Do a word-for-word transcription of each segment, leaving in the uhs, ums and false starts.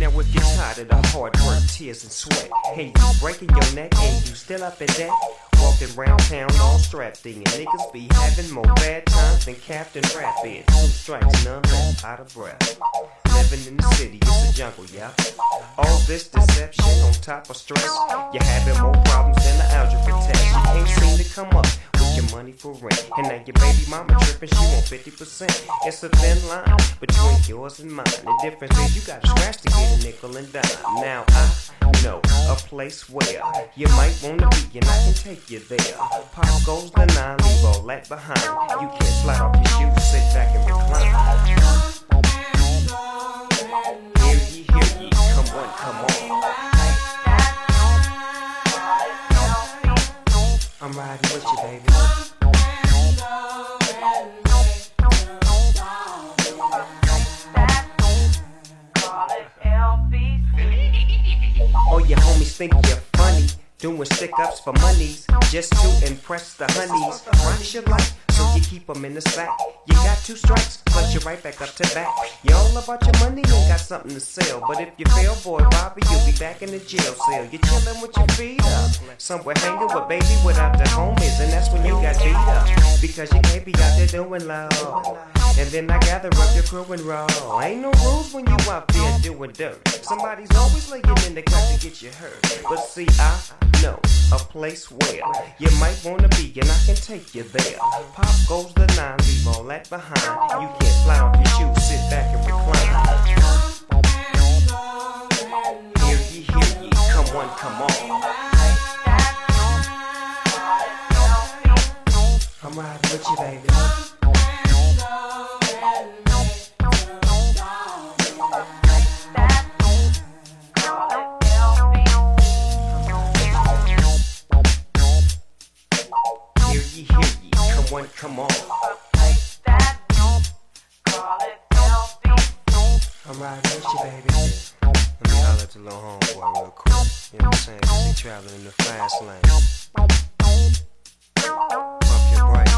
Now if you're tired of the hard work, tears and sweat, hey, you breaking your neck and you still up in debt, walking round town all strapped in, niggas be having more bad times than Captain Rapid. Two strikes, none left, out of breath. Living in the city, it's a jungle, yeah. All this deception on top of stress, you're having more problems than the algebra test. You can't seem to come up with your money for rent, and now your baby mama tripping, she want fifty percent. It's a thin line between yours and mine. The difference is you gotta scratch to get a nickel and dime. Now I know a place where you might wanna be, and I can take you there. Pop goes the nine, leave all that behind. You can't slide off your shoes, sit back and recline. Hear ye, hear ye, come on, come on. I'm riding with you, baby. Oh, your homies think you're funny, doing stick-ups for monies, just to impress the honeys. Rocks your life, so you keep them in the sack. You got two strikes, plus you're right back up to bat. You're all about your money and got something to sell, but if you fail, boy, Bobby, you'll be back in the jail cell. You're chilling with your feet up, somewhere hanging with baby without the homies, and that's when you got beat up, because you can't be out there doing low. And then I gather up your crew and roll. Ain't no rules when you out there doing dirt. Somebody's always laying in the cut to get you hurt. But see, I know a place where you might wanna be, and I can take you there. Pop goes the nine, leave all that behind. You can't slide off your shoes, sit back and recline. Hear ye, hear ye, come on, come on. I'm riding with you, baby. One, come on. I'm riding with you, baby. Let me holler at the little homeboy real quick. You know what I'm saying? Cause he traveling in the fast lane. Pump your brakes.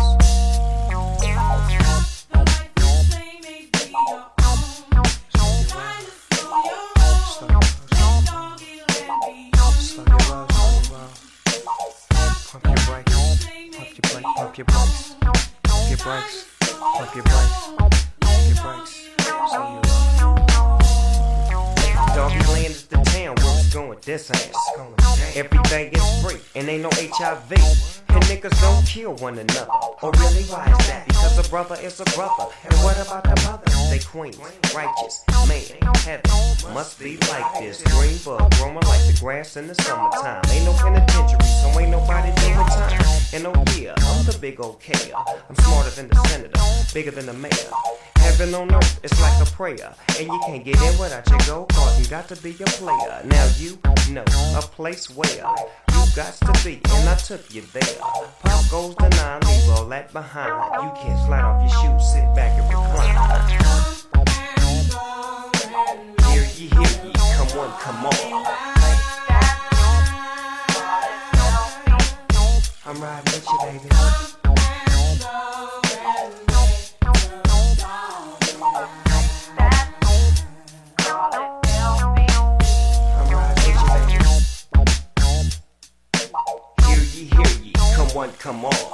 Pump your brakes. Pump your brakes, pump your brakes, pump your brakes, pump your brakes, pump your brakes. See you. Doggy land is the town where we going this ass. Everything is free and ain't no H I V. And niggas don't kill one another. Oh really, why is that? Because a brother is a brother. And what about the mother? They queens, righteous, man, heaven. Must be like this. Green bug growing like the grass in the summertime. Ain't no penitentiary, so ain't nobody doing time. And oh yeah, I'm the big old K. I'm smarter than the senator, bigger than the mayor. Heaven on earth, it's like a prayer. And you can't get in without your gold card. You got to be a player. Now you know a place where you got to be, and I took you there. Pop goes the nine, leave all that behind. You can't slide off your shoes, sit back and recline. Hear ye, hear ye, come on, come on. I'm riding with you, baby. Come on.